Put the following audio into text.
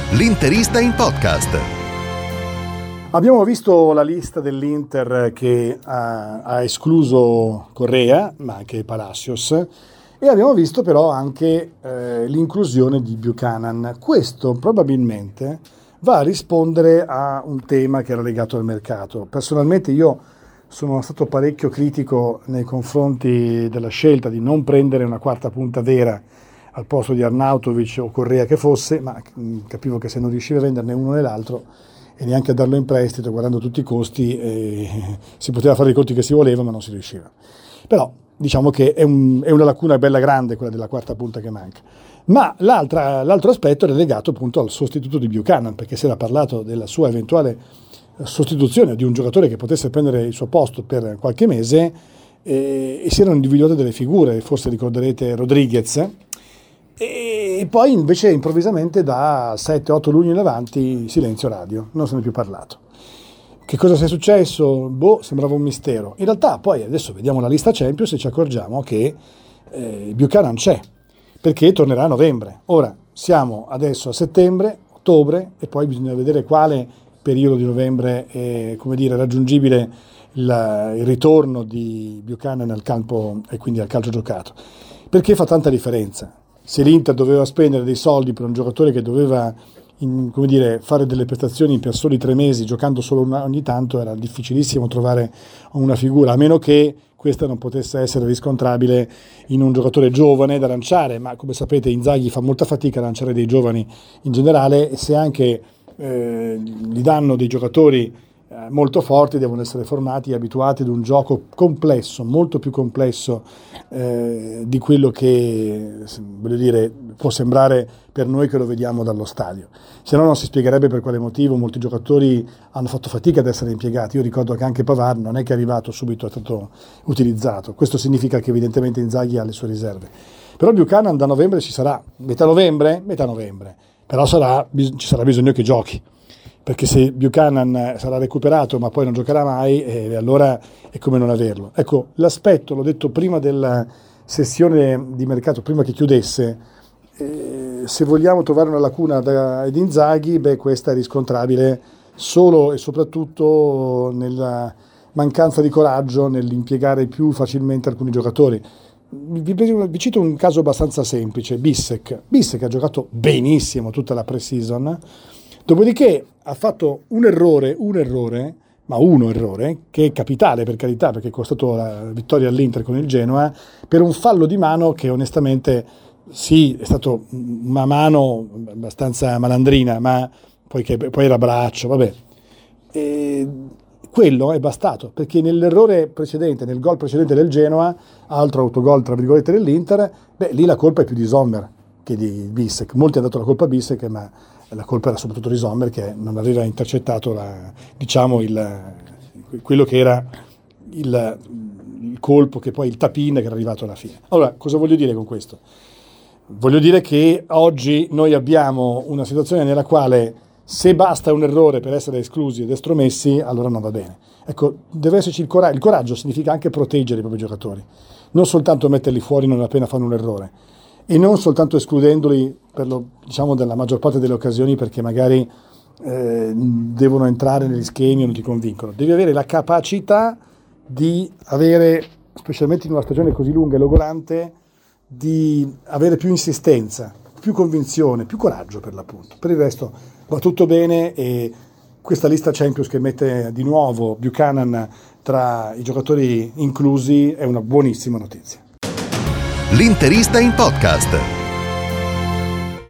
L'interista in podcast. Abbiamo visto la lista dell'Inter che ha escluso Correa, ma anche Palacios, e abbiamo visto però anche l'inclusione di Buchanan. Questo probabilmente va a rispondere a un tema che era legato al mercato. Personalmente io sono stato parecchio critico nei confronti della scelta di non prendere una quarta punta vera al posto di Arnautovic o Correa che fosse, ma capivo che se non riusciva a venderne uno né l'altro e neanche a darlo in prestito, guardando tutti i costi, si poteva fare i conti che si voleva, ma non si riusciva. Però diciamo che è una lacuna bella grande quella della quarta punta che manca. Ma l'altro aspetto è legato appunto al sostituto di Buchanan, perché si era parlato della sua eventuale sostituzione di un giocatore che potesse prendere il suo posto per qualche mese, e si erano individuate delle figure, forse ricorderete Rodriguez, e poi invece improvvisamente da 7-8 luglio in avanti silenzio radio, non se ne è più parlato. Che cosa sia successo? Sembrava un mistero. In realtà poi adesso vediamo la lista Champions e ci accorgiamo che Buchanan c'è, perché tornerà a novembre. Ora siamo adesso a settembre, ottobre, e poi bisogna vedere quale periodo di novembre è, raggiungibile il ritorno di Buchanan al campo e quindi al calcio giocato. Perché fa tanta differenza. Se l'Inter doveva spendere dei soldi per un giocatore che doveva fare delle prestazioni per soli 3 mesi giocando solo ogni tanto, era difficilissimo trovare una figura, a meno che questa non potesse essere riscontrabile in un giocatore giovane da lanciare, ma come sapete Inzaghi fa molta fatica a lanciare dei giovani in generale, e se anche gli danno dei giocatori molto forti, devono essere formati e abituati ad un gioco complesso, molto più complesso di quello che può sembrare per noi che lo vediamo dallo stadio. Se no non si spiegherebbe per quale motivo molti giocatori hanno fatto fatica ad essere impiegati. Io ricordo che anche Pavard non è che è arrivato subito, è stato utilizzato. Questo significa che evidentemente Inzaghi ha le sue riserve. Però Buchanan da novembre ci sarà, metà novembre, però ci sarà bisogno che giochi. Perché se Buchanan sarà recuperato ma poi non giocherà mai, allora è come non averlo. Ecco, l'aspetto, l'ho detto prima della sessione di mercato, prima che chiudesse, se vogliamo trovare una lacuna ed Inzaghi, questa è riscontrabile solo e soprattutto nella mancanza di coraggio nell'impiegare più facilmente alcuni giocatori. Vi cito un caso abbastanza semplice, Bissek ha giocato benissimo tutta la pre-season. Dopodiché ha fatto un errore, che è capitale per carità, perché è costato la vittoria all'Inter con il Genoa, per un fallo di mano che onestamente sì, è stato una mano abbastanza malandrina, ma poi era braccio, vabbè. E quello è bastato, perché nell'errore precedente, nel gol precedente del Genoa, altro autogol tra virgolette dell'Inter, lì la colpa è più di Sommer che di Bissek. Molti hanno dato la colpa a Bissek, ma la colpa era soprattutto di Sommer, che non aveva intercettato quello che era il colpo, che poi il tapin che era arrivato alla fine. Allora, cosa voglio dire con questo? Voglio dire che oggi noi abbiamo una situazione nella quale se basta un errore per essere esclusi ed estromessi, allora non va bene. Ecco, deve esserci il coraggio. Il coraggio significa anche proteggere i propri giocatori, non soltanto metterli fuori non appena fanno un errore, e non soltanto escludendoli nella maggior parte delle occasioni perché magari devono entrare negli schemi o non ti convincono. Devi avere la capacità di avere, specialmente in una stagione così lunga e logorante, di avere più insistenza, più convinzione, più coraggio per l'appunto. Per il resto va tutto bene, e questa lista Champions che mette di nuovo Buchanan tra i giocatori inclusi è una buonissima notizia. L'interista in podcast.